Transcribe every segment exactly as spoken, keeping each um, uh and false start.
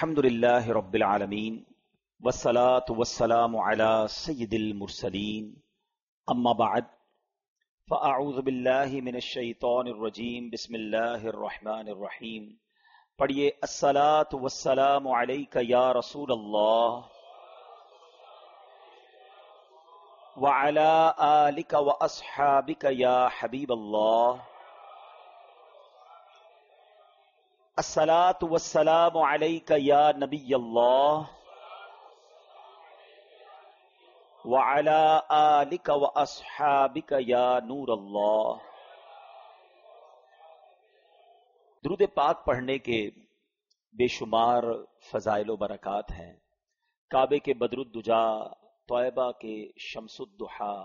الحمد للہ رب العالمین والصلاة والسلام علی سید المرسلین اما بعد فاعوذ باللہ من الشیطان الرجیم بسم اللہ الرحمن الرحیم. پڑھیے الصلاة والسلام علیک یا رسول اللہ وعلی آلک واصحابک یا حبیب اللہ. الصلاة والسلام علیک یا نبی اللہ وعلی آلک واصحابک یا نور اللہ. درود پاک پڑھنے کے بے شمار فضائل و برکات ہیں. کعبے کے بدر الدجا، طیبہ کے شمس الضحا،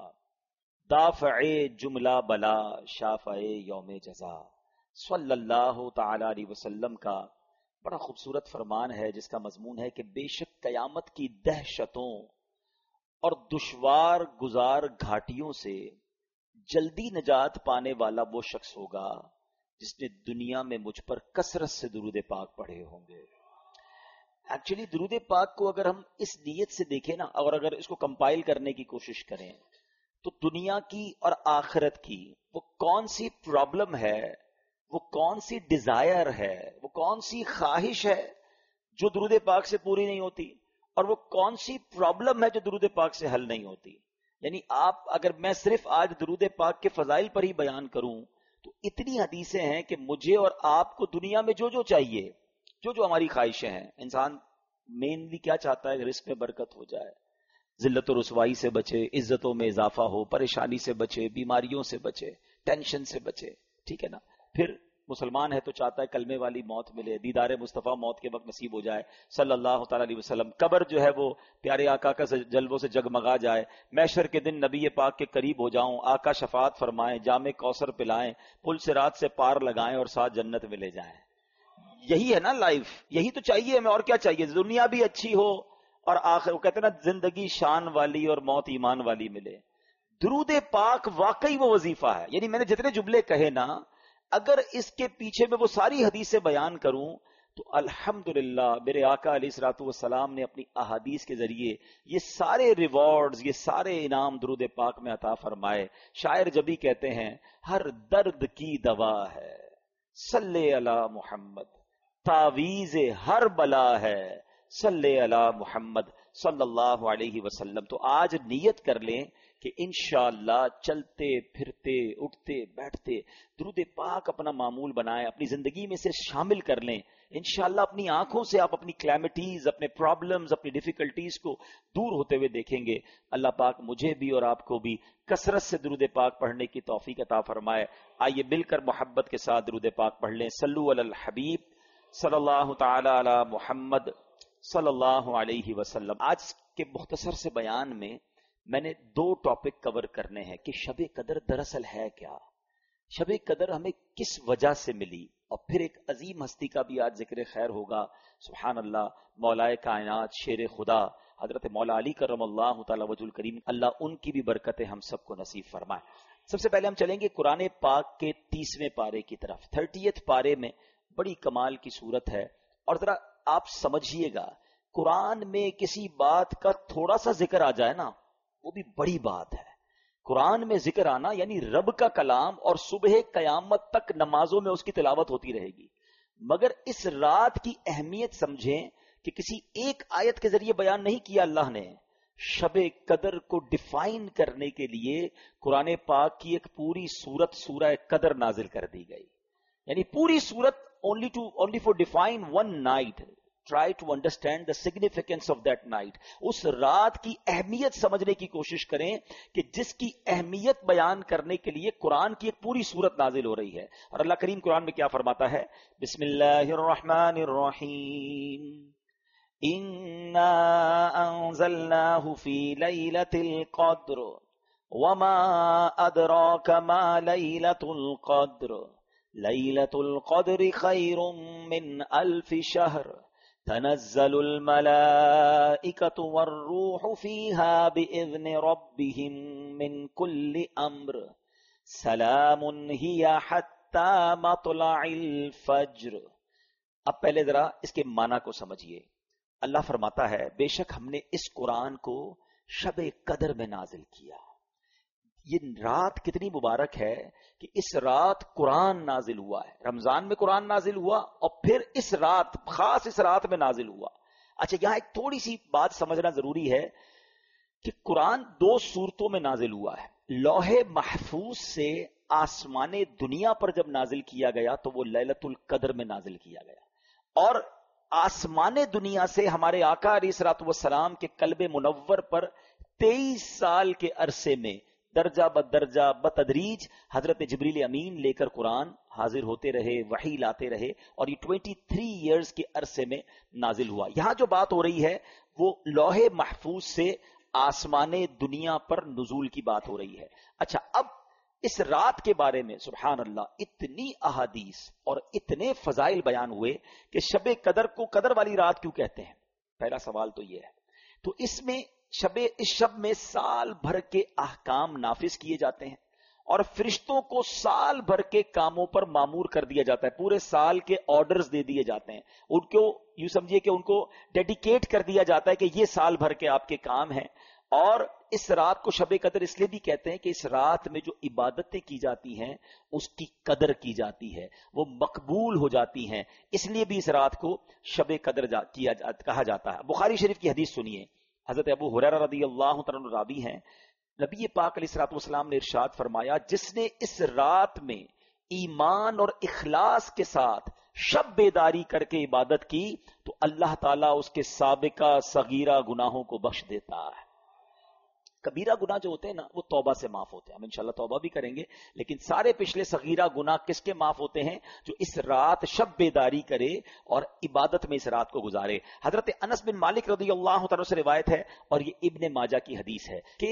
دافع جملہ بلا، شافع یوم جزا، صلی اللہ تعالی علیہ وسلم کا بڑا خوبصورت فرمان ہے جس کا مضمون ہے کہ بے شک قیامت کی دہشتوں اور دشوار گزار گھاٹیوں سے جلدی نجات پانے والا وہ شخص ہوگا جس نے دنیا میں مجھ پر کثرت سے درود پاک پڑھے ہوں گے. ایکچولی درود پاک کو اگر ہم اس نیت سے دیکھیں نا، اور اگر اس کو کمپائل کرنے کی کوشش کریں تو دنیا کی اور آخرت کی وہ کون سی پرابلم ہے، وہ کون سی ڈیزائر ہے، وہ کون سی خواہش ہے جو درود پاک سے پوری نہیں ہوتی، اور وہ کون سی پرابلم ہے جو درود پاک سے حل نہیں ہوتی. یعنی آپ اگر میں صرف آج درود پاک کے فضائل پر ہی بیان کروں تو اتنی حدیثیں ہیں کہ مجھے اور آپ کو دنیا میں جو جو چاہیے، جو جو ہماری خواہشیں ہیں، انسان مینلی کیا چاہتا ہے کہ رزق میں برکت ہو جائے، ذلت و رسوائی سے بچے، عزتوں میں اضافہ ہو، پریشانی سے بچے، بیماریوں سے بچے، ٹینشن سے بچے، ٹھیک ہے نا. پھر مسلمان ہے تو چاہتا ہے کلمے والی موت ملے، دیدار مصطفیٰ موت کے وقت نصیب ہو جائے صلی اللہ تعالی علیہ وسلم. قبر جو ہے وہ پیارے آقا کا جلووں سے جگمگا جائے، محشر کے دن نبی پاک کے قریب ہو جاؤں، آقا شفاعت فرمائیں، جام کوثر پلائیں، پل صراط سے پار لگائیں اور ساتھ جنت میں لے جائیں. یہی ہے نا لائف، یہی تو چاہیے ہمیں. اور کیا چاہیے؟ دنیا بھی اچھی ہو اور آخر وہ کہتے ہیں نا زندگی شان والی اور موت ایمان والی ملے. درود پاک واقعی وہ وظیفہ ہے. یعنی میں نے جتنے جملے کہے نا، اگر اس کے پیچھے میں وہ ساری حدیثیں بیان کروں تو الحمدللہ میرے آقا علیہ الصلوۃ والسلام نے اپنی احادیث کے ذریعے یہ سارے ریوارڈز، یہ سارے انعام درود پاک میں عطا فرمائے. شاعر جبھی کہتے ہیں ہر درد کی دوا ہے صلی علی محمد، تعویذ ہر بلا ہے صلی علی محمد صلی اللہ علیہ وسلم. تو آج نیت کر لیں کہ انشاءاللہ چلتے پھرتے اٹھتے بیٹھتے درود پاک اپنا معمول بنائیں، اپنی زندگی میں سے شامل کر لیں. انشاءاللہ اپنی آنکھوں سے آپ اپنی کلیمٹیز، اپنے پرابلمز، اپنی ڈیفیکلٹیز کو دور ہوتے ہوئے دیکھیں گے. اللہ پاک مجھے بھی اور آپ کو بھی کثرت سے درود پاک پڑھنے کی توفیق عطا فرمائے. آئیے مل کر محبت کے ساتھ درود پاک پڑھ لیں. صلو علی الحبیب صلی اللہ تعالی علی محمد صلی اللہ علیہ وسلم. آج کے مختصر سے بیان میں میں نے دو ٹاپک کور کرنے ہیں کہ شب قدر دراصل ہے کیا، شب قدر ہمیں کس وجہ سے ملی، اور پھر ایک عظیم ہستی کا بھی آج ذکر خیر ہوگا. سبحان اللہ، مولائے کائنات، شیر خدا حضرت مولا علی کرم اللہ تعالی وجہ الکریم، اللہ ان کی بھی برکتیں ہم سب کو نصیب فرمائے. سب سے پہلے ہم چلیں گے قرآن پاک کے تیسویں پارے کی طرف. تھرٹیتھ پارے میں بڑی کمال کی صورت ہے، اور ذرا آپ سمجھیے گا، قرآن میں کسی بات کا تھوڑا سا ذکر آ جائے نا وہ بھی بڑی بات ہے. قرآن میں ذکر آنا یعنی رب کا کلام، اور صبح قیامت تک نمازوں میں اس کی تلاوت ہوتی رہے گی. مگر اس رات کی اہمیت سمجھیں کہ کسی ایک آیت کے ذریعے بیان نہیں کیا اللہ نے. شب قدر کو ڈیفائن کرنے کے لیے قرآن پاک کی ایک پوری سورت سورہ قدر نازل کر دی گئی. یعنی پوری سورت only to only for define one night. Try to understand the significance of that night. اس رات کی اہمیت سمجھنے کی کوشش کریں کہ جس کی اہمیت بیان کرنے کے لیے قرآن کی ایک پوری سورت نازل ہو رہی ہے. اور اللہ کریم قرآن میں کیا فرماتا ہے؟ بسم اللہ الرحمن الرحیم، انا انزلناہ فی لیلۃ القدر وما ادراک ما لیلۃ القدر لیلۃ القدر خیر من الف شہر تنزل الملائکۃ والروح فیہا بإذن ربہم من کل امر سلام ہی حتی مطلع الفجر. اب پہلے ذرا اس کے معنی کو سمجھیے. اللہ فرماتا ہے بے شک ہم نے اس قرآن کو شب قدر میں نازل کیا. یہ رات کتنی مبارک ہے کہ اس رات قرآن نازل ہوا ہے. رمضان میں قرآن نازل ہوا اور پھر اس رات، خاص اس رات میں نازل ہوا. اچھا یہاں ایک تھوڑی سی بات سمجھنا ضروری ہے کہ قرآن دو صورتوں میں نازل ہوا ہے. لوح محفوظ سے آسمان دنیا پر جب نازل کیا گیا تو وہ لیلۃ القدر میں نازل کیا گیا، اور آسمان دنیا سے ہمارے آقا علیہ الصلوۃ والسلام کے قلب منور پر تیئیس سال کے عرصے میں درجہ بدرجہ بتدریج حضرت جبریل امین لے کر قرآن حاضر ہوتے رہے، وحی لاتے رہے، اور یہ ٹوینٹی تھری ایئرز کے عرصے میں نازل ہوا. یہاں جو بات ہو رہی ہے وہ لوح محفوظ سے آسمان دنیا پر نزول کی بات ہو رہی ہے. اچھا اب اس رات کے بارے میں سبحان اللہ اتنی احادیث اور اتنے فضائل بیان ہوئے کہ شب قدر کو قدر والی رات کیوں کہتے ہیں؟ پہلا سوال تو یہ ہے. تو اس میں شب اس شب میں سال بھر کے احکام نافذ کیے جاتے ہیں اور فرشتوں کو سال بھر کے کاموں پر مامور کر دیا جاتا ہے. پورے سال کے آرڈرز دے دیے جاتے ہیں ان کو، یوں سمجھیے کہ ان کو ڈیڈیکیٹ کر دیا جاتا ہے کہ یہ سال بھر کے آپ کے کام ہیں. اور اس رات کو شب قدر اس لیے بھی کہتے ہیں کہ اس رات میں جو عبادتیں کی جاتی ہیں اس کی قدر کی جاتی ہے، وہ مقبول ہو جاتی ہیں. اس لیے بھی اس رات کو شب قدر جا کیا جا کہا جاتا ہے. بخاری شریف کی حدیث سنیے. حضرت ابو ہریرہ رضی اللہ تعالیٰ عنہ راوی ہیں، نبی پاک علیہ الصلوۃ والسلام نے ارشاد فرمایا جس نے اس رات میں ایمان اور اخلاص کے ساتھ شب بیداری کر کے عبادت کی تو اللہ تعالیٰ اس کے سابقہ صغیرہ گناہوں کو بخش دیتا ہے. کبیرہ گناہ جو ہوتے ہیں نا وہ توبہ سے معاف ہوتے ہیں، ہم انشاءاللہ توبہ بھی کریں گے، لیکن سارے پچھلے صغیرہ گناہ کس کے معاف ہوتے ہیں؟ جو اس رات شب بیداری کرے اور عبادت میں اس رات کو گزارے. حضرت انس بن مالک رضی اللہ تعالیٰ سے روایت ہے اور یہ ابن ماجہ کی حدیث ہے کہ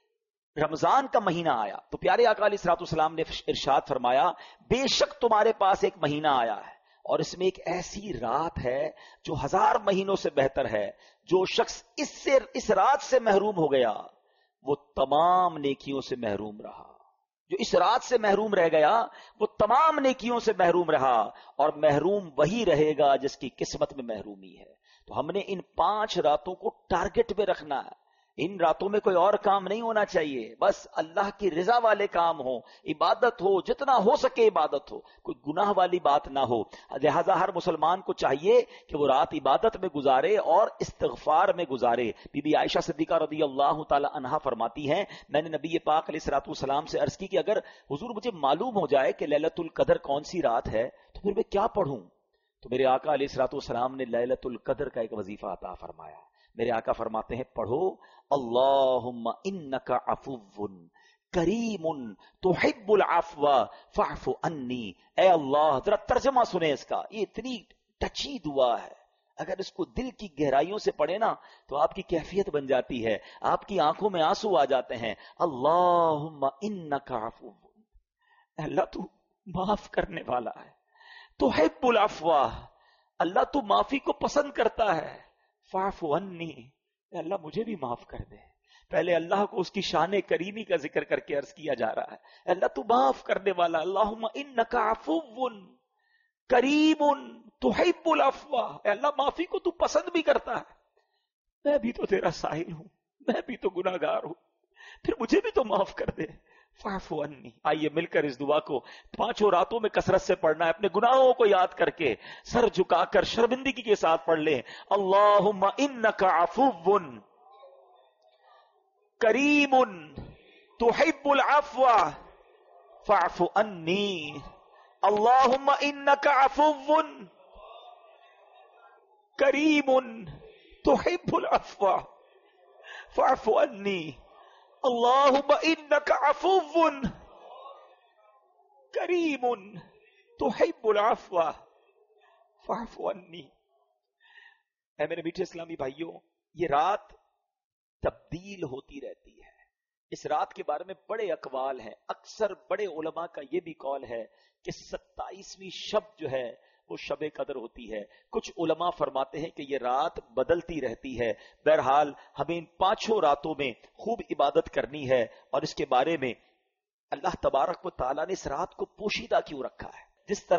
رمضان کا مہینہ آیا تو پیارے آقا علیہ الصلوۃ والسلام نے ارشاد فرمایا بے شک تمہارے پاس ایک مہینہ آیا ہے اور اس میں ایک ایسی رات ہے جو ہزار مہینوں سے بہتر ہے. جو شخص اس سے اس رات سے محروم ہو گیا وہ تمام نیکیوں سے محروم رہا. جو اس رات سے محروم رہ گیا وہ تمام نیکیوں سے محروم رہا، اور محروم وہی رہے گا جس کی قسمت میں محرومی ہے. تو ہم نے ان پانچ راتوں کو ٹارگٹ پہ رکھنا ہے. ان راتوں میں کوئی اور کام نہیں ہونا چاہیے، بس اللہ کی رضا والے کام ہو، عبادت ہو، جتنا ہو سکے عبادت ہو، کوئی گناہ والی بات نہ ہو. لہذا ہر مسلمان کو چاہیے کہ وہ رات عبادت میں گزارے اور استغفار میں گزارے. بی بی عائشہ صدیقہ رضی اللہ تعالی عنہا فرماتی ہیں میں نے نبی پاک علیہ الصلوۃ والسلام سے عرض کی کہ اگر حضور مجھے معلوم ہو جائے کہ لیلۃ القدر کون سی رات ہے تو پھر میں کیا پڑھوں؟ تو میرے آقا علیہ الصلوۃ والسلام نے لیلۃ القدر کا ایک وظیفہ عطا فرمایا. میرے آقا فرماتے ہیں پڑھو اللہم انک عفو کریم تحب العفو فاعف عنی. اے اللہ، ذرا ترجمہ سنیں اس کا، یہ اتنی ٹچی دعا ہے، اگر اس کو دل کی گہرائیوں سے پڑھے نا تو آپ کی کیفیت بن جاتی ہے، آپ کی آنکھوں میں آنسو آ جاتے ہیں. اللہم انک عفو، اللہ تو معاف کرنے والا ہے، تحب العفو، اللہ تو معافی کو پسند کرتا ہے. فاعف عنی، اللہ مجھے بھی معاف کر دے. پہلے اللہ کو اس کی شان کریمی کا ذکر کر کے عرض کیا جا رہا ہے اللہ تو معاف کرنے والا. اللہم انک عفو کریم تحب العفو، اے اللہ معافی کو تو پسند بھی کرتا ہے. میں بھی تو تیرا سائل ہوں، میں بھی تو گناہ گار ہوں، پھر مجھے بھی تو معاف کر دے. فاعف عنی. آئیے مل کر اس دعا کو پانچوں راتوں میں کثرت سے پڑھنا ہے، اپنے گناہوں کو یاد کر کے سر جھکا کر شرمندگی کے ساتھ پڑھ لیں. اللہم انک عفو کریم تحب العفو فاعف عنی. اللہم انک عفو کریم تحب العفو فاعف عنی. اللہم انک عفو کریم تحب العفو فاعف عنی. اے میرے میٹھے اسلامی بھائیوں، یہ رات تبدیل ہوتی رہتی ہے. اس رات کے بارے میں بڑے اقوال ہیں. اکثر بڑے علماء کا یہ بھی قول ہے کہ ستائیسویں شب جو ہے وہ شب قدر ہوتی ہے. کچھ علماء فرماتے ہیں کہ یہ رات بدلتی رہتی ہے. بہرحال ہمیں ان پانچوں راتوں میں خوب عبادت کرنی ہے، اور اس کے بارے میں اللہ تبارک و تعالیٰ نے اس رات کو پوشیدہ کیوں رکھا ہے. جس طرح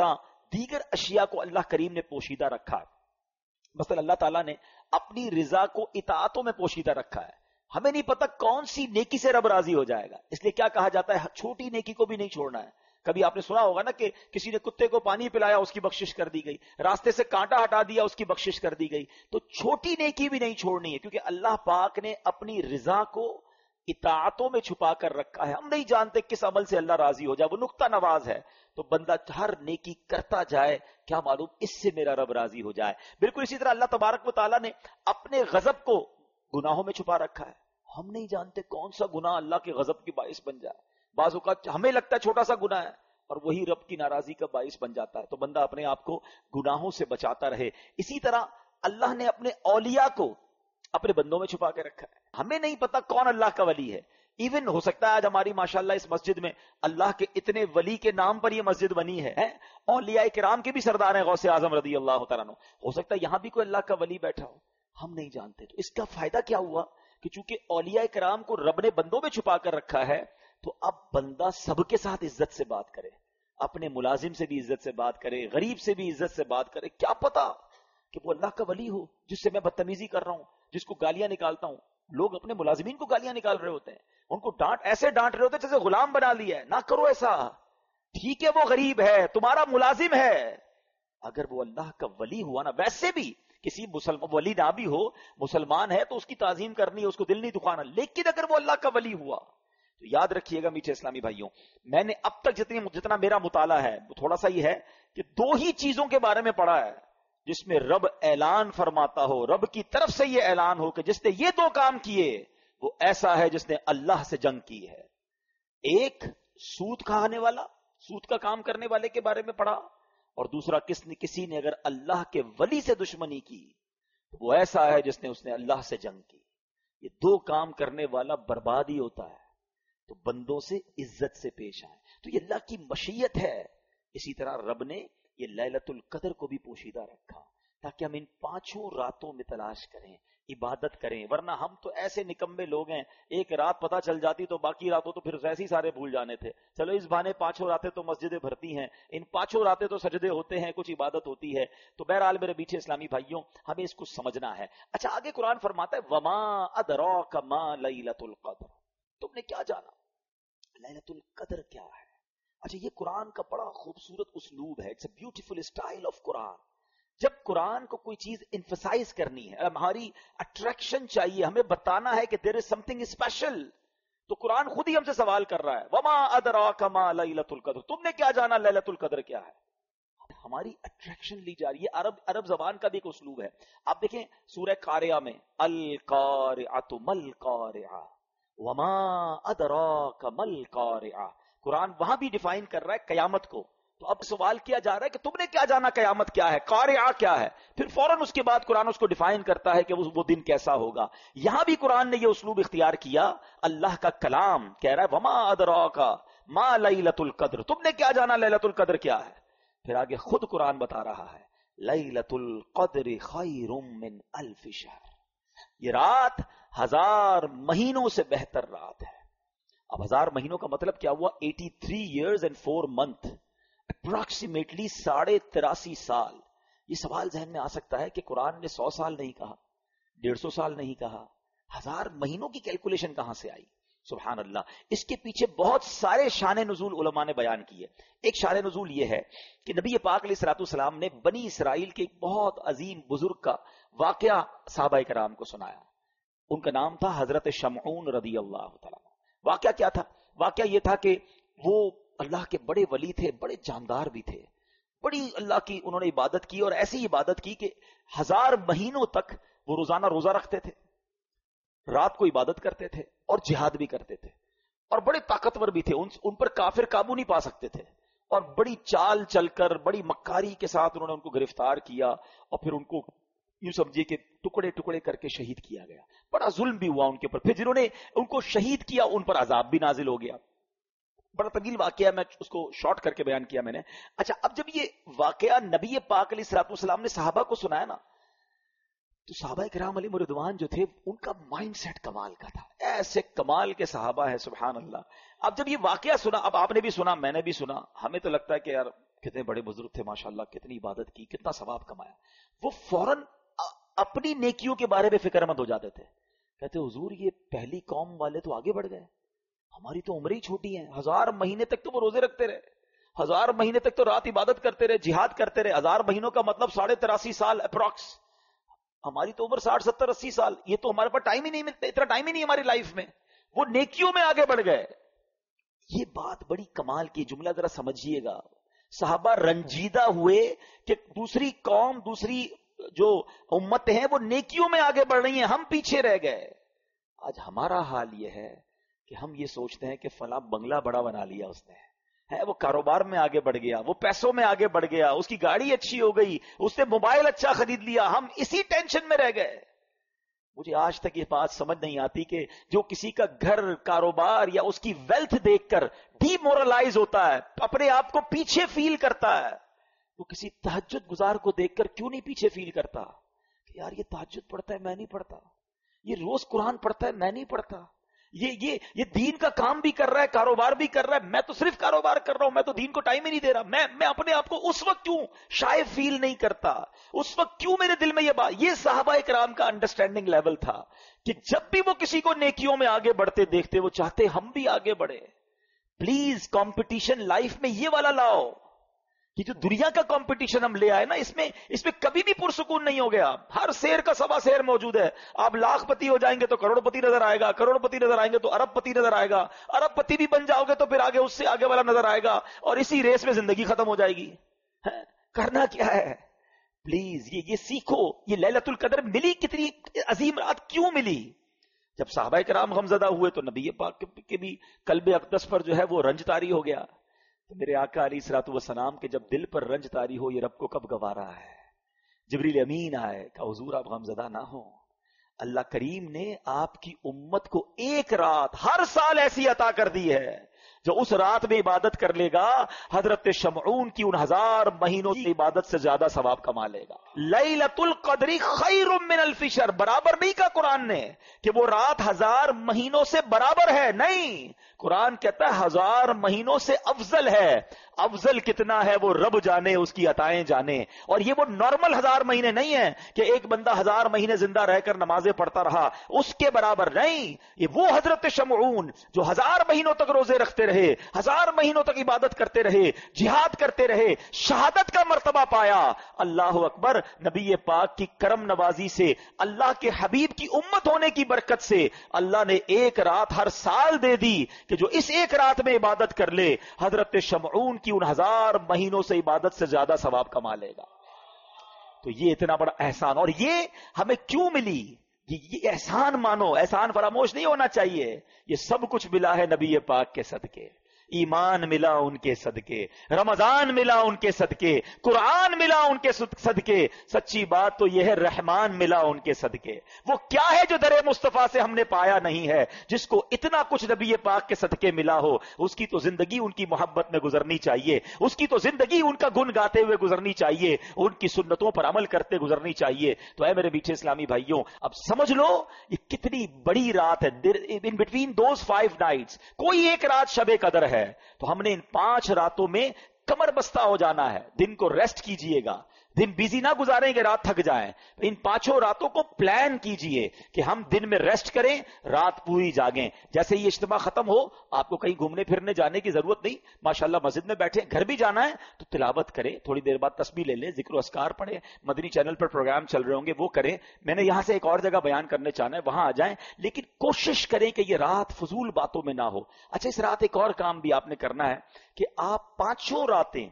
دیگر اشیاء کو اللہ کریم نے پوشیدہ رکھا ہے. مثلا اللہ تعالیٰ نے اپنی رضا کو اطاعتوں میں پوشیدہ رکھا ہے. ہمیں نہیں پتا کون سی نیکی سے رب راضی ہو جائے گا، اس لیے کیا کہا جاتا ہے چھوٹی نیکی کو بھی نہیں چھوڑنا ہے. کبھی آپ نے سنا ہوگا نا کہ کسی نے کتے کو پانی پلایا اس کی بخشش کر دی گئی، راستے سے کانٹا ہٹا دیا اس کی بخشش کر دی گئی. تو چھوٹی نیکی بھی نہیں چھوڑنی ہے، کیونکہ اللہ پاک نے اپنی رضا کو اطاعتوں میں چھپا کر رکھا ہے. ہم نہیں جانتے کس عمل سے اللہ راضی ہو جائے، وہ نقطہ نواز ہے. تو بندہ ہر نیکی کرتا جائے، کیا معلوم اس سے میرا رب راضی ہو جائے. بالکل اسی طرح اللہ تبارک و تعالیٰ نے اپنے غضب کو گناہوں میں چھپا رکھا ہے. ہم نہیں جانتے کون سا گناہ اللہ کے غضب کی باعث بن جائے. بعض اوقات ہمیں لگتا ہے چھوٹا سا گناہ ہے اور وہی رب کی ناراضی کا باعث بن جاتا ہے. تو بندہ اپنے آپ کو گناہوں سے بچاتا رہے. اسی طرح اللہ نے اپنے اولیاء کو اپنے بندوں میں چھپا کے رکھا ہے. ہمیں نہیں پتا کون اللہ کا ولی ہے. ایون ہو سکتا ہے آج ہماری ماشاءاللہ اس مسجد میں اللہ کے اتنے ولی کے نام پر یہ مسجد بنی ہے، اولیاء کرام کے بھی سردار ہیں غوث اعظم رضی اللہ تعالیٰ عنہ. ہو سکتا ہے یہاں بھی کوئی اللہ کا ولی بیٹھا ہو، ہم نہیں جانتے. تو اس کا فائدہ کیا ہوا کہ چونکہ اولیاء کرام کو رب نے بندوں میں چھپا کر رکھا ہے، تو اب بندہ سب کے ساتھ عزت سے بات کرے، اپنے ملازم سے بھی عزت سے بات کرے، غریب سے بھی عزت سے بات کرے. کیا پتا کہ وہ اللہ کا ولی ہو جس سے میں بدتمیزی کر رہا ہوں، جس کو گالیاں نکالتا ہوں. لوگ اپنے ملازمین کو گالیاں نکال رہے ہوتے ہیں، ان کو ڈانٹ ایسے ڈانٹ رہے ہوتے ہیں جیسے غلام بنا لیا ہے. نہ کرو ایسا. ٹھیک ہے وہ غریب ہے، تمہارا ملازم ہے، اگر وہ اللہ کا ولی ہوا نا، ویسے بھی کسی مسلمان ولی نہ بھی ہو، مسلمان ہے تو اس کی تعظیم کرنی ہے، اس کو دل نہیں دکھانا. لیکن اگر وہ اللہ کا ولی ہوا تو یاد رکھیے گا میٹھے اسلامی بھائیوں، میں نے اب تک جتنی جتنا میرا مطالعہ ہے وہ تھوڑا سا ہی ہے کہ دو ہی چیزوں کے بارے میں پڑھا ہے جس میں رب اعلان فرماتا ہو، رب کی طرف سے یہ اعلان ہو کہ جس نے یہ دو کام کیے وہ ایسا ہے جس نے اللہ سے جنگ کی ہے. ایک سود کھانے والا، سود کا کام کرنے والے کے بارے میں پڑھا، اور دوسرا کس نے کسی نے اگر اللہ کے ولی سے دشمنی کی وہ ایسا ہے جس نے اس نے اللہ سے جنگ کی. یہ دو کام کرنے والا برباد ہی ہوتا ہے. تو بندوں سے عزت سے پیش آئیں. تو یہ اللہ کی مشیت ہے. اسی طرح رب نے یہ لیلۃ القدر کو بھی پوشیدہ رکھا تاکہ ہم ان پانچوں راتوں میں تلاش کریں، عبادت کریں. ورنہ ہم تو ایسے نکمے لوگ ہیں، ایک رات پتہ چل جاتی تو باقی راتوں تو پھر ویسے ہی سارے بھول جانے تھے. چلو اس بہانے پانچوں راتیں تو مسجدیں بھرتی ہیں، ان پانچوں راتیں تو سجدے ہوتے ہیں، کچھ عبادت ہوتی ہے. تو بہرحال میرے میٹھے اسلامی بھائیوں، ہمیں اس کو سمجھنا ہے. اچھا آگے قرآن فرماتا ہے وما ادراک ما لیلۃ القدر، تم نے کیا جانا لیلۃ القدر کیا ہے. اچھا یہ قرآن کا بڑا خوبصورت اسلوب ہے، it's a beautiful style of Quran. جب قرآن کو کوئی چیز انفسائز کرنی ہے، ہماری اٹریکشن چاہیے، ہمیں بتانا ہے کہ دیر از سم تھنگ اسپیشل، تو قرآن خود ہی ہم سے سوال کر رہا ہے وما ادراک ما لیلۃ القدر، تم نے کیا جانا لیلۃ القدر کیا ہے. ہماری اٹریکشن لی جا رہی ہے. عرب عرب زبان کا بھی ایک اسلوب ہے. آپ دیکھیں سورہ قاریہ میں القارعۃ مل قارعہ وما ادراک مل قارعہ، قرآن وہاں بھی ڈیفائن کر رہا ہے قیامت کو. تو اب سوال کیا جا رہا ہے کہ تم نے کیا جانا قیامت کیا ہے، قارعہ کیا ہے. پھر فوراً اس کے بعد قرآن اس کو ڈیفائن کرتا ہے کہ وہ دن کیسا ہوگا. یہاں بھی قرآن نے یہ اسلوب اختیار کیا. اللہ کا کلام کہہ رہا ہے وما ادراک ما لیلۃ القدر، تم نے کیا جانا لیلۃ القدر کیا ہے. پھر آگے خود قرآن بتا رہا ہے لیلۃ القدر خیر من الف شہر، یہ رات ہزار مہینوں سے بہتر رات ہے. اب ہزار مہینوں کا مطلب کیا ہوا؟ Eighty three years and four month, approximately ساڑھے تراسی سال. یہ سوال ذہن میں آ سکتا ہے کہ قرآن نے سو سال نہیں کہا، ڈیڑھ سو سال نہیں کہا، ہزار مہینوں کی کیلکولیشن کہاں سے آئی؟ سبحان اللہ. اس کے پیچھے بہت سارے شان نزول علماء نے بیان کیے. ایک شان نزول یہ ہے کہ نبی پاک علیہ الصلوۃ والسلام نے بنی اسرائیل کے ایک بہت عظیم بزرگ کا واقعہ صحابہ کرام کو سنایا. ان کا نام تھا حضرت شمعون رضی اللہ تعالیٰ. واقعہ کیا تھا؟ واقعہ یہ تھا کہ وہ اللہ کے بڑے ولی تھے، بڑے جاندار بھی تھے، بڑی اللہ کی انہوں نے عبادت کی، اور ایسی عبادت کی کہ ہزار مہینوں تک وہ روزانہ روزہ رکھتے تھے، رات کو عبادت کرتے تھے اور جہاد بھی کرتے تھے، اور بڑے طاقتور بھی تھے. ان, ان پر کافر قابو نہیں پا سکتے تھے، اور بڑی چال چل کر بڑی مکاری کے ساتھ انہوں نے ان کو گرفتار کیا، اور پھر ان کو یوں سمجھیے کہ ٹکڑے ٹکڑے کر کے شہید کیا گیا. بڑا ظلم بھی ہوا ان کے اوپر. پھر جنہوں نے ان کو شہید کیا ان پر عذاب بھی نازل ہو گیا. بڑا طویل واقعہ، میں اس کو شارٹ کر کے بیان کیا میں نے. اچھا اب جب یہ واقعہ نبی پاک علیہ الصلوۃ والسلام نے صحابہ کو سنایا نا، تو صحابہ کرام علیہ رضوان جو تھے ان کا مائنڈ سیٹ کمال کا تھا. ایسے کمال کے صحابہ ہیں سبحان اللہ. اب جب یہ واقعہ سنا، اب آپ نے بھی سنا میں نے بھی سنا، ہمیں تو لگتا ہے کہ یار کتنے بڑے بزرگ تھے ماشاءاللہ، کتنی عبادت کی، کتنا ثواب کمایا، وہ فوراً اپنی نیکیوں کے بارے میں فکر مند ہو جاتے تھے. کہتے حضور یہ پہلی قوم والے تو آگے بڑھ گئے، ہماری تو عمریں ہی چھوٹی ہیں. ہزار مہینے تک تو وہ روزے رکھتے رہے، ہزار مہینے تک تو رات عبادت کرتے رہے، جہاد کرتے رہے. ہزار مہینوں کا مطلب ساڑھے تراسی سال اپروکس. ہماری تو عمر ساٹھ ستر اسی سال، یہ تو ہمارے پاس ٹائم ہی نہیں ملتا، اتنا ٹائم ہی نہیں ہماری لائف میں. وہ نیکیوں میں آگے بڑھ گئے. یہ بات بڑی کمال کی، جملہ ذرا سمجھیے گا. صحابہ رنجیدہ ہوئے کہ دوسری قوم، دوسری جو امت ہیں وہ نیکیوں میں آگے بڑھ رہی ہیں، ہم پیچھے رہ گئے. آج ہمارا حال یہ ہے کہ ہم یہ سوچتے ہیں کہ فلاں بنگلہ بڑا بنا لیا اس نے، ہے وہ کاروبار میں آگے بڑھ گیا، وہ پیسوں میں آگے بڑھ گیا، اس کی گاڑی اچھی ہو گئی، اس نے موبائل اچھا خرید لیا، ہم اسی ٹینشن میں رہ گئے. مجھے آج تک یہ بات سمجھ نہیں آتی کہ جو کسی کا گھر، کاروبار یا اس کی ویلتھ دیکھ کر ڈی مورلائز ہوتا ہے، اپنے آپ کو پیچھے فیل کرتا ہے، وہ کسی تہجد گزار کو دیکھ کر کیوں نہیں پیچھے فیل کرتا کہ یار یہ تہجد پڑھتا ہے میں نہیں پڑھتا، یہ روز قرآن پڑھتا ہے میں نہیں پڑھتا، یہ یہ یہ دین کا کام بھی کر رہا ہے، کاروبار بھی کر رہا ہے، میں تو صرف کاروبار کر رہا ہوں، میں تو دین کو ٹائم ہی نہیں دے رہا. میں میں اپنے آپ کو اس وقت کیوں شاید فیل نہیں کرتا، اس وقت کیوں میرے دل میں یہ بات. یہ صحابہ کرام کا انڈرسٹینڈنگ لیول تھا کہ جب بھی وہ کسی کو نیکیوں میں آگے بڑھتے دیکھتے وہ چاہتے ہم بھی آگے بڑھے. پلیز کمپٹیشن لائف میں یہ والا لاؤ. یہ جو دنیا کا کمپٹیشن ہم لے آئے نا، اس میں اس میں کبھی بھی پرسکون نہیں ہو گیا. ہر شیر کا سوا شیر موجود ہے. آپ لاکھ پتی ہو جائیں گے تو کروڑ پتی نظر آئے گا، کروڑ پتی نظر آئیں گے تو ارب پتی نظر آئے گا، ارب پتی بھی بن جاؤ گے تو پھر آگے اس سے آگے والا نظر آئے گا، اور اسی ریس میں زندگی ختم ہو جائے گی. کرنا کیا ہے؟ پلیز یہ یہ سیکھو. یہ لیلۃ القدر ملی کتنی عظیم رات کیوں ملی؟ جب صحابہ کرام غمزدہ ہوئے تو نبی پاک کے بھی قلب اقدس پر جو ہے وہ رنج طاری ہو گیا. تو میرے آقا علیہ الصلوۃ والسلام کے جب دل پر رنج طاری ہو، یہ رب کو کب گوارا ہے. جبریل امین آئے کہ حضور آپ غمزدہ نہ ہو، اللہ کریم نے آپ کی امت کو ایک رات ہر سال ایسی عطا کر دی ہے جو اس رات میں عبادت کر لے گا حضرت شمعون کی ان ہزار مہینوں کی عبادت سے زیادہ ثواب کما لے گا. لیلۃ القدر خیر من الف شہر، برابر نہیں کہا قرآن نے کہ وہ رات ہزار مہینوں سے برابر ہے، نہیں، قرآن کہتا ہے ہزار مہینوں سے افضل ہے. افضل کتنا ہے وہ رب جانے، اس کی عطائیں جانے. اور یہ وہ نارمل ہزار مہینے نہیں ہیں کہ ایک بندہ ہزار مہینے زندہ رہ کر نمازیں پڑھتا رہا، اس کے برابر نہیں. یہ وہ حضرت شمعون جو ہزار مہینوں تک روزے رکھتے رہے، ہزار مہینوں تک عبادت کرتے رہے، جہاد کرتے رہے، شہادت کا مرتبہ پایا. اللہ اکبر. نبی پاک کی کرم نوازی سے، اللہ کے حبیب کی امت ہونے کی برکت سے اللہ نے ایک رات ہر سال دے دی کہ جو اس ایک رات میں عبادت کر لے حضرت شمعون کی ان ہزار مہینوں سے عبادت سے زیادہ ثواب کما لے گا. تو یہ اتنا بڑا احسان، اور یہ ہمیں کیوں ملی؟ یہ احسان مانو، احسان فراموش نہیں ہونا چاہیے. یہ سب کچھ ملا ہے نبی پاک کے صدقے. ایمان ملا ان کے صدقے، رمضان ملا ان کے صدقے، قرآن ملا ان کے صدقے. سچی بات تو یہ ہے رحمان ملا ان کے صدقے. وہ کیا ہے جو در مصطفیٰ سے ہم نے پایا نہیں ہے؟ جس کو اتنا کچھ نبی پاک کے صدقے ملا ہو، اس کی تو زندگی ان کی محبت میں گزرنی چاہیے، اس کی تو زندگی ان کا گن گاتے ہوئے گزرنی چاہیے، ان کی سنتوں پر عمل کرتے گزرنی چاہیے. تو اے میرے میٹھے اسلامی بھائیوں، اب سمجھ لو یہ کتنی بڑی رات ہے. In between those five nights کوئی ایک رات شب قدر ہے. تو ہم نے ان پانچ راتوں میں کمر بستہ ہو جانا ہے. دن کو ریسٹ کیجئے گا، دن بیزی نہ گزاریں کہ رات تھک جائیں. ان پانچوں راتوں کو پلان کیجئے کہ ہم دن میں ریسٹ کریں، رات پوری جاگیں. جیسے یہ اجتماع ختم ہو آپ کو کہیں گھومنے پھرنے جانے کی ضرورت نہیں، ماشاءاللہ مسجد میں بیٹھے، گھر بھی جانا ہے تو تلاوت کریں، تھوڑی دیر بعد تسبیح لے لیں، ذکر و اذکار پڑھیں، مدنی چینل پر پروگرام چل رہے ہوں گے وہ کریں. میں نے یہاں سے ایک اور جگہ بیان کرنے چاہنا ہے، وہاں آ جائیں، لیکن کوشش کریں کہ یہ رات فضول باتوں میں نہ ہو. اچھا، اس رات ایک اور کام بھی آپ نے کرنا ہے کہ آپ پانچوں راتیں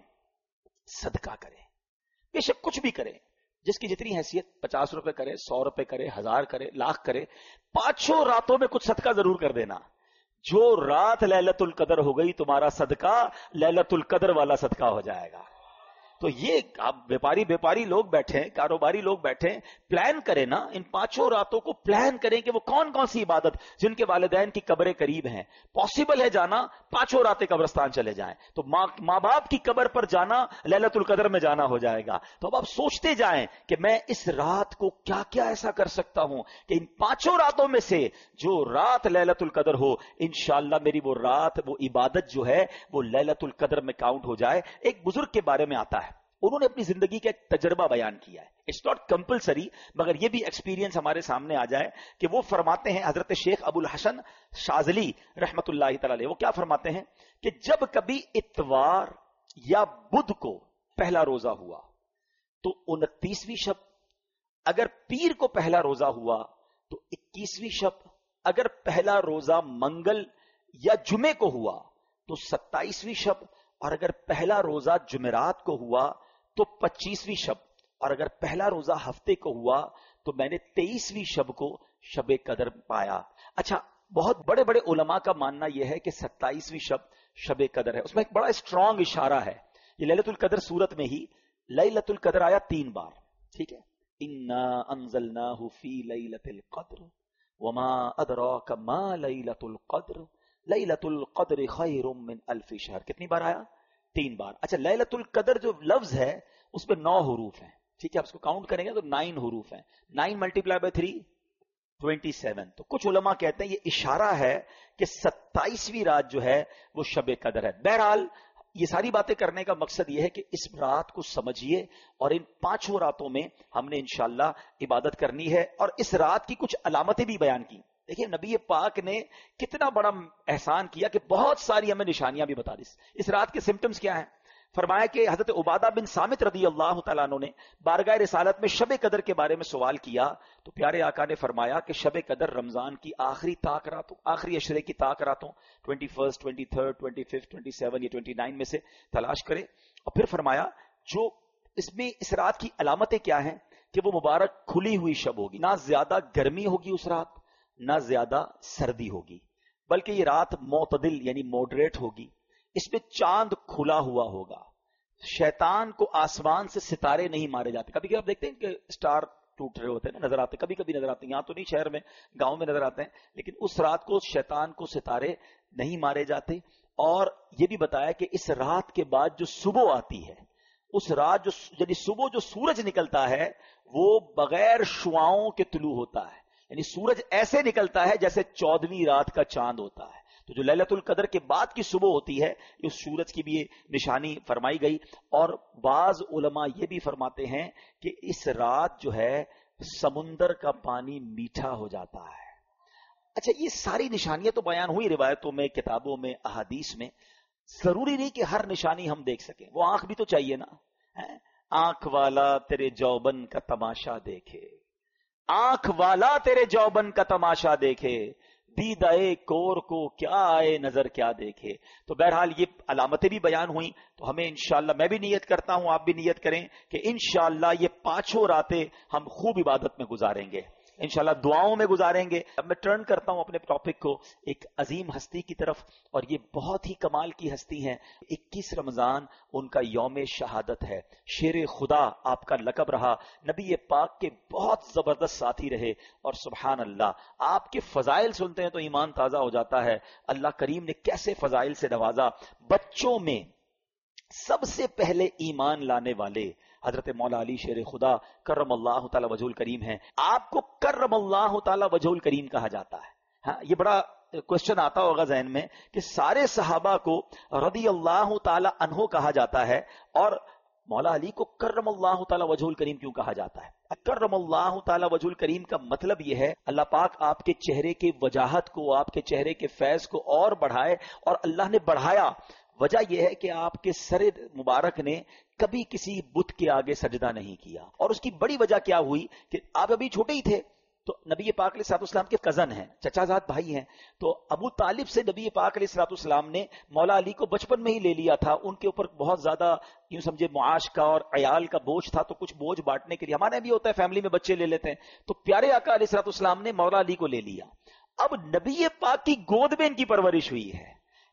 صدقہ کریں. بے شک کچھ بھی کریں، جس کی جتنی حیثیت، پچاس روپے کرے، سو روپے کرے، ہزار کرے، لاکھ کرے، پانچوں راتوں میں کچھ صدقہ ضرور کر دینا. جو رات لیلۃ القدر ہو گئی تمہارا صدقہ لیلۃ القدر والا صدقہ ہو جائے گا. تو تو یہ آپ व्यापारी व्यापारी लोग बैठे हैं, कारोबारी लोग बैठे हैं, प्लान करें ना, इन पांचों रातों को प्लान करें कि वो कौन कौन सी इबादत, जिनके वालिदैन की कब्रें करीब हैं, पॉसिबल है जाना, पांचों रातें कब्रिस्तान चले जाएं, तो माँ माँ बाप की कब्र पर जाना लैलतुल कद्र में जाना हो जाएगा। तो अब आप सोचते जाएं कि मैं इस रात को क्या क्या ऐसा कर सकता हूं कि इन पांचों रातों में से जो रात लैलतुल कद्र हो, इंशाअल्लाह मेरी वो रात, वो इबादत जो है वो लैलतुल कद्र में काउंट हो जाए। एक बुजुर्ग के बारे में आता है, उन्होंने अपनी जिंदगी का एक तजर्बा बयान किया है। इट्स नॉट कंपलसरी, मगर ये भी एक्सपीरियंस हमारे सामने आ जाए कि वो फरमाते हैं, हजरत शेख अबुल हसन शाजली रहमतुल्लाहि तआला अलैह, वो क्या फरमाते हैं कि जब कभी इतवार या बुध को पहला रोजा हुआ तो उनतीसवीं शब, अगर पीर को पहला रोजा हुआ तो इक्कीसवीं शब, अगर पहला रोजा मंगल या जुमे को हुआ तो सत्ताईसवीं शब, और अगर पहला रोजा जुमेरात को हुआ तो पच्चीसवीं शब, और अगर पहला रोजा हफ्ते को हुआ तो मैंने तेईसवीं शब को शबे कदर पाया। अच्छा, बहुत बड़े बड़े उलमा का मानना यह है कि सत्ताईसवीं शब शबे कदर है। उसमें एक बड़ा स्ट्रांग इशारा है, ये लैलतुल कदर सूरत में ही लैलतुल कदर आया तीन बार, ठीक है। इन्ना अंज़लनाहु फी लैलतिल कद्र वमा अदराका मा लैलतुल कद्र लैलतुल कद्र खैरुम मिन अल्फि शहर, कितनी बार आया? तीन बार। अच्छा, लैलतुल कद्र जो लफ्ज है उसमें नौ हुरूफ हैं, ठीक है। आप इसको काउंट करेंगे तो नाइन हुरूफ हैं, nine multiply by three twenty seven. तो कुछ उलमा कहते हैं ये इशारा है कि सत्ताईसवीं रात जो है वो शबे कदर है। बहरहाल ये सारी बातें करने का मकसद ये है कि इस रात को समझिए और इन पांचों रातों में हमने इंशाअल्लाह इबादत करनी है। और इस रात की कुछ अलामतें भी बयान की। देखिए नबी पाक ने कितना बड़ा एहसान किया कि बहुत सारी हमें निशानियां भी बता दी। इस रात के सिम्टम्स क्या हैं? फरमाया कि हजरत उबादा बिन सामित रदी अल्लाह तआला अन्हु ने बारगाह रिसालत में शबे कदर के बारे में सवाल किया तो प्यारे आका ने फरमाया कि शबे कदर रमजान की आखिरी ताक रातों, आखिरी अशरे की ताक रातों twenty first twenty third twenty fifth twenty seven या ट्वेंटी नाइन में से तलाश करे। और फिर फरमाया जो इसमें इस रात की अलामतें क्या हैं कि वो मुबारक खुली हुई शब होगी, ना ज्यादा गर्मी होगी उस रात, ना ज्यादा सर्दी होगी, बल्कि ये रात मोतदिल यानी मॉडरेट होगी। इसमें चांद खुला हुआ होगा, शैतान को आसमान से सितारे नहीं मारे जाते। कभी कभी आप देखते हैं कि स्टार टूट रहे होते हैं ना, नजर आते, कभी कभी नजर आते हैं, यहां तो नहीं, शहर में, गांव में नजर आते हैं, लेकिन उस रात को शैतान को सितारे नहीं मारे जाते। और यह भी बताया कि इस रात के बाद जो सुबह आती है, उस रात जो यानी सुबह जो सूरज निकलता है वो बगैर शुआओं के तुलू होता है, यानी सूरज ऐसे निकलता है जैसे चौदहवीं रात का चांद होता है। तो जो लैलतुल कदर के बाद की सुबह होती है, उस सूरज की भी निशानी फरमाई गई। और बाज उलमा ये भी फरमाते हैं कि इस रात जो है समुंदर का पानी मीठा हो जाता है। अच्छा, ये सारी निशानियां तो बयान हुई रिवायतों में, किताबों में, अहादीस में। जरूरी नहीं कि हर निशानी हम देख सकें, वो आंख भी तो चाहिए ना। है? आंख वाला तेरे जौबन का तमाशा देखे, आंख वाला तेरे जौबन का तमाशा देखे, दीदाए कोर को क्या आए नजर क्या देखे। तो बहरहाल ये अलामतें भी बयान हुई। तो हमें इंशाअल्लाह, मैं भी नियत करता हूं, आप भी नियत करें कि इंशाअल्लाह ये पांचों रातें हम खूब इबादत में गुजारेंगे, इंशाअल्लाह दुआओं में गुजारेंगे। अब मैं टर्न करता हूं अपने टॉपिक को एक अजीम हस्ती की तरफ, और ये बहुत ही कमाल की हस्ती है। इक्कीस रमजान उनका यौम शहादत है। शेर खुदा आपका लकब रहा, नबी पाक के बहुत जबरदस्त साथी रहे। और सुभान अल्लाह, आपके फजाइल सुनते हैं तो ईमान ताजा हो जाता है। अल्लाह करीम ने कैसे फजाइल से नवाजा। बच्चों में सबसे पहले ईमान लाने वाले हजरत मौला अली शेर खुदा करमल्लाहु ताला वजहुल करीम हैं। आपको करमल्लाहु ताला वजहुल करीम कहा जाता है। हाँ, ये बड़ा क्वेश्चन आता होगा जहन में कि सारे सहाबा को रदी अल्लाह ताला अन्हो कहा जाता है और मौला अली को करमल्लाहु ताला वजहुल करीम क्यों कहा जाता है? करमल्लाहु ताला वजहुल करीम का मतलब यह है अल्लाह पाक आपके चेहरे के वजाहत को, आपके चेहरे के फैज को और बढ़ाए। और अल्लाह ने बढ़ाया, वजह यह है कि आपके सर मुबारक ने कभी किसी बुत के आगे सजदा नहीं किया। और उसकी बड़ी वजह क्या हुई कि आप अभी छोटे ही थे, तो नबी पाक अलैहिस्सलाम के कजन हैं, चचाजाद भाई हैं। तो अबू तालिब से नबी पाक अलैहिस्सलाम ने मौला अली को बचपन में ही ले लिया था। उनके ऊपर बहुत ज्यादा यूं समझे मुआश का और अयाल का बोझ था, तो कुछ बोझ बांटने के लिए, हमारे भी होता है फैमिली में बच्चे ले लेते हैं, तो प्यारे आका अलैहिस्सलाम ने मौला अली को ले लिया। अब नबी पाक की गोद में इनकी परवरिश हुई है,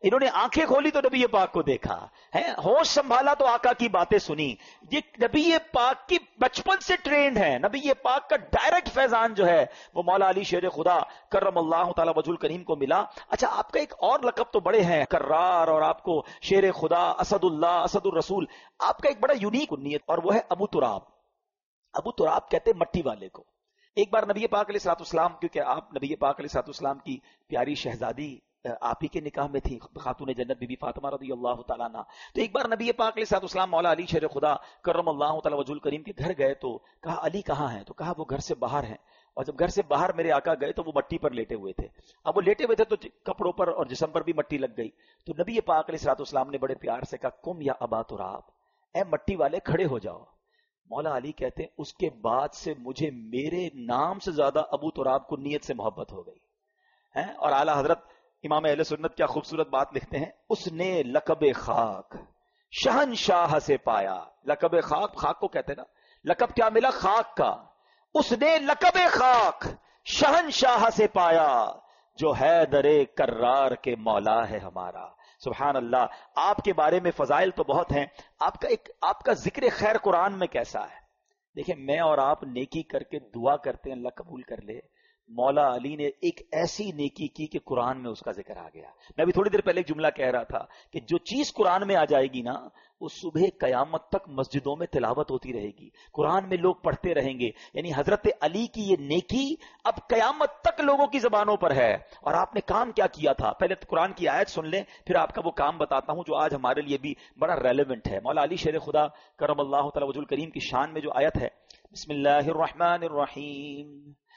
انہوں نے آنکھیں کھولی تو نبی پاک کو دیکھا ہے، ہوش سنبھالا تو آقا کی باتیں سنی. یہ نبی پاک کی بچپن سے ٹرینڈ ہے. نبی پاک کا ڈائریکٹ فیضان جو ہے وہ مولا علی شیر خدا کرم اللہ تعالی وجہ الکریم کو ملا. اچھا آپ کا ایک اور لقب تو بڑے ہیں، کرار، اور آپ کو شیر خدا، اسد اللہ، اسد الرسول. آپ کا ایک بڑا یونیک کنیت اور وہ ہے ابو تراب. ابو تراب کہتے ہیں مٹی والے کو. ایک بار نبی پاک علیہ الصلوۃ والسلام، کیونکہ آپ نبی پاک علیہ الصلوۃ والسلام کی پیاری شہزادی آپ ہی کے نکاح میں تھی، خاتون جنت بی بی فاطمہ رضی اللہ تعالیٰ عنہ. تو ایک بار نبی پاک علیہ الصلوۃ والسلام مولا علی شیر خدا کرم اللہ تعالی وجہ الکریم کے گھر گئے تو کہا علی کہاں ہیں؟ تو کہا وہ گھر سے باہر ہیں. اور جب گھر سے باہر میرے آقا گئے تو وہ مٹی پر لیٹے ہوئے تھے. اب وہ لیٹے ہوئے تھے تو کپڑوں پر اور جسم پر بھی مٹی لگ گئی. تو نبی پاک علیہ الصلوۃ والسلام نے بڑے پیار سے کہا کم یا ابا تراب، اے مٹی والے کھڑے ہو جاؤ. مولا علی کہتے ہیں اس کے بعد سے مجھے میرے نام سے زیادہ ابو تراب کو نیت سے محبت ہو گئی. اور اعلیٰ حضرت امام اہل سنت کیا خوبصورت بات لکھتے ہیں، اس نے لقب خاک شہنشاہ سے پایا. لقب خاک، خاک کو کہتے ہیں نا، لقب کیا ملا؟ خاک کا. اس نے لقب خاک شہنشاہ سے پایا، جو حیدر کرار کے مولا ہے ہمارا. سبحان اللہ. آپ کے بارے میں فضائل تو بہت ہیں. آپ کا ایک آپ کا ذکر خیر قرآن میں کیسا ہے؟ دیکھیں میں اور آپ نیکی کر کے دعا کرتے ہیں اللہ قبول کر لے. مولا علی نے ایک ایسی نیکی کی کہ قرآن میں اس کا ذکر آ گیا. میں بھی تھوڑی دیر پہلے ایک جملہ کہہ رہا تھا کہ جو چیز قرآن میں آ جائے گی نا، وہ صبح قیامت تک مسجدوں میں تلاوت ہوتی رہے گی، قرآن میں لوگ پڑھتے رہیں گے. یعنی حضرت علی کی یہ نیکی اب قیامت تک لوگوں کی زبانوں پر ہے. اور آپ نے کام کیا کیا تھا؟ پہلے قرآن کی آیت سن لیں، پھر آپ کا وہ کام بتاتا ہوں جو آج ہمارے لیے بھی بڑا ریلیونٹ ہے. مولا علی شیر خدا کرم اللہ تعالی وجہ الکریم کی شان میں جو آیت ہے، بسم اللہ الرحمن الرحیم،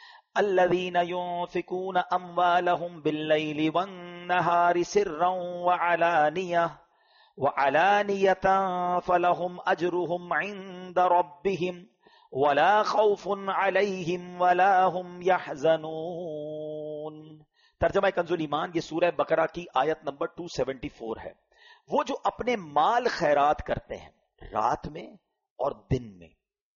الذين ينفقون اموالهم بالليل والنهار سرا وعلانية وعلانية فلهم اجرهم عند ربهم ولا خوف عليهم ولا هم يحزنون. ترجمہ کنز الایمان، یہ سورہ بقرہ کی آیت نمبر دو سو چوہتر ہے. وہ جو اپنے مال خیرات کرتے ہیں رات میں اور دن میں،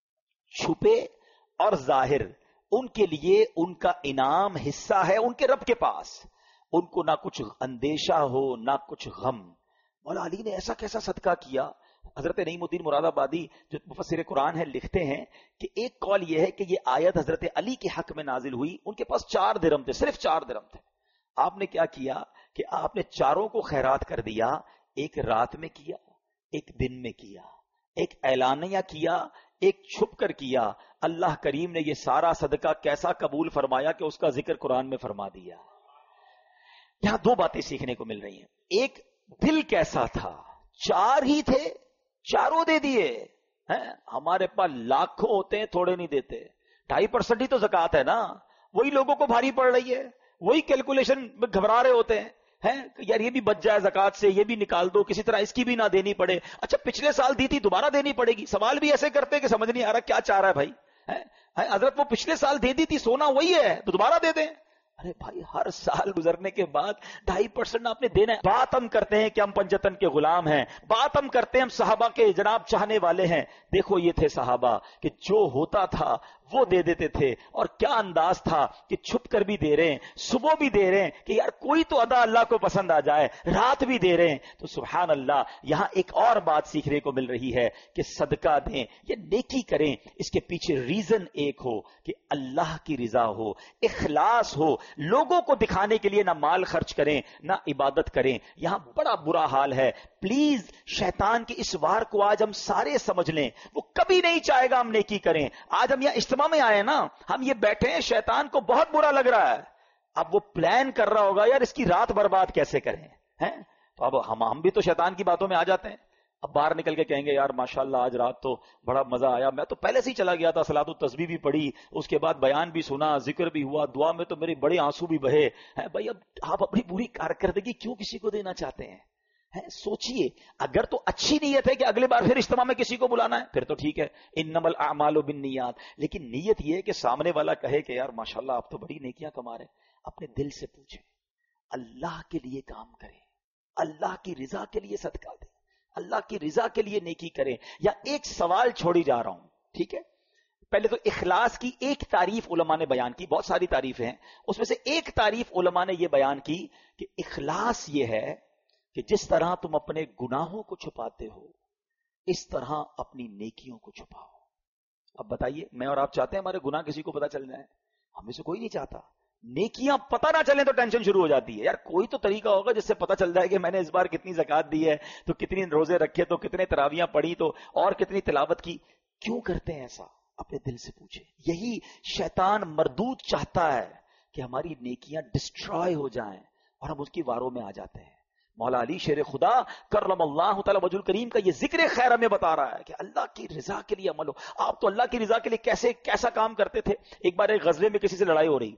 چھپے اور ظاہر، ان کے لیے ان کا انعام حصہ ہے ان کے رب کے پاس. ان کو نہ کچھ اندیشہ ہو نہ کچھ غم. مولا علی نے ایسا کیسا صدقہ کیا. حضرت نعیم الدین مراد آبادی جو مفسر قرآن ہے لکھتے ہیں کہ ایک قول یہ ہے کہ یہ آیت حضرت علی کے حق میں نازل ہوئی. ان کے پاس چار درہم تھے، صرف چار درہم تھے. آپ نے کیا کیا کہ آپ نے چاروں کو خیرات کر دیا. ایک رات میں کیا، ایک دن میں کیا، ایک اعلانیہ کیا، ایک چھپ کر کیا. اللہ کریم نے یہ سارا صدقہ کیسا قبول فرمایا کہ اس کا ذکر قرآن میں فرما دیا. یہاں دو باتیں سیکھنے کو مل رہی ہیں. ایک، دل کیسا تھا؟ چار ہی تھے، چاروں دے دیے. ہمارے پاس لاکھوں ہوتے ہیں، تھوڑے نہیں دیتے. ڈھائی پرسنٹ ہی تو زکوٰۃ ہے نا. وہی لوگوں کو بھاری پڑ رہی ہے، وہی کیلکولیشن میں گھبرا رہے ہوتے ہیں ہے یار یہ بھی بچ جائے زکوٰۃ سے، یہ بھی نکال دو، کسی طرح اس کی بھی نہ دینی پڑے. اچھا پچھلے سال دی تھی دوبارہ دینی پڑے گی. سوال بھی ایسے کرتے کہ سمجھ نہیں آ رہا کیا چاہ رہا ہے بھائی. حضرت وہ پچھلے سال دے دی تھی، سونا وہی ہے تو دوبارہ دے دیں. ارے بھائی ہر سال گزرنے کے بعد ڈھائی پرسنٹ آپ نے دینا ہے. بات ہم کرتے ہیں کہ ہم پنجتن کے غلام ہیں، بات ہم کرتے ہیں ہم صحابہ کے جناب چاہنے والے ہیں. دیکھو یہ تھے صحابہ کہ جو ہوتا تھا وہ دے دیتے تھے. اور کیا انداز تھا کہ چھپ کر بھی دے رہے ہیں، صبح بھی دے رہے ہیں کہ یار کوئی تو ادا اللہ کو پسند آ جائے، رات بھی دے رہے ہیں. تو سبحان اللہ، یہاں ایک اور بات سیکھنے کو مل رہی ہے کہ صدقہ دیں یا نیکی کریں، اس کے پیچھے ریزن ایک ہو کہ اللہ کی رضا ہو، اخلاص ہو. لوگوں کو دکھانے کے لیے نہ مال خرچ کریں نہ عبادت کریں. یہاں بڑا برا حال ہے. پلیز شیطان کی اس وار کو آج ہم سارے سمجھ لیں. وہ کبھی نہیں چاہے گا ہم نیکی کریں. آج ہم یہاں اجتماع میں آئے نا، ہم یہ بیٹھے ہیں، شیطان کو بہت برا لگ رہا ہے. اب وہ پلان کر رہا ہوگا یار اس کی رات برباد کیسے کریں. ہیں تو اب ہم ہم بھی تو شیطان کی باتوں میں آ جاتے ہیں. اب باہر نکل کے کہیں گے یار ماشاءاللہ آج رات تو بڑا مزہ آیا، میں تو پہلے سے ہی چلا گیا تھا، صلاۃ التسبیح بھی پڑھی، اس کے بعد بیان بھی سنا، ذکر بھی ہوا، دعا میں تو میرے بڑے آنسو بھی بہے ہیں. بھائی اب آپ اپنی پوری کارکردگی کیوں کسی کو دینا چاہتے ہیں؟ سوچئے. اگر تو اچھی نیت ہے کہ اگلے بار پھر اجتماع میں کسی کو بلانا ہے پھر تو ٹھیک ہے، انما الاعمال بالنیات. لیکن نیت یہ ہے کہ سامنے والا کہے کہ یار ماشاءاللہ آپ تو بڑی نیکیاں کما رہے. اپنے دل سے پوچھیں، اللہ کے لیے کام کریں، اللہ کی رضا کے لیے صدقہ دیں، اللہ کی رضا کے لیے نیکی کریں. یا ایک سوال چھوڑی جا رہا ہوں، ٹھیک ہے. پہلے تو اخلاص کی ایک تعریف علماء نے بیان کی، بہت ساری تعریفیں ہیں، اس میں سے ایک تعریف علماء نے یہ بیان کی کہ اخلاص یہ ہے کہ جس طرح تم اپنے گناہوں کو چھپاتے ہو اس طرح اپنی نیکیوں کو چھپاؤ. اب بتائیے، میں اور آپ چاہتے ہیں ہمارے گناہ کسی کو پتا چل جائے؟ ہمیں سے کوئی نہیں چاہتا. نیکیاں پتہ نہ چلیں تو ٹینشن شروع ہو جاتی ہے. یار کوئی تو طریقہ ہوگا جس سے پتہ چل جائے کہ میں نے اس بار کتنی زکات دی ہے، تو کتنی روزے رکھے، تو کتنے تراویاں پڑھی، تو اور کتنی تلاوت کی. کیوں کرتے ہیں ایسا؟ اپنے دل سے پوچھیں. یہی شیطان مردود چاہتا ہے کہ ہماری نیکیاں ڈسٹرائے ہو جائیں اور ہم اس کی واروں میں آ جاتے ہیں. مولا علی شیر خدا کرم اللہ تعالی وجہ الکریم کا یہ ذکر خیر ہمیں بتا رہا ہے کہ اللہ کی رضا کے لیے عمل ہو. آپ تو اللہ کی رضا کے لیے کیسے کیسا کام کرتے تھے. ایک بار ایک غزوے میں کسی سے لڑائی ہو رہی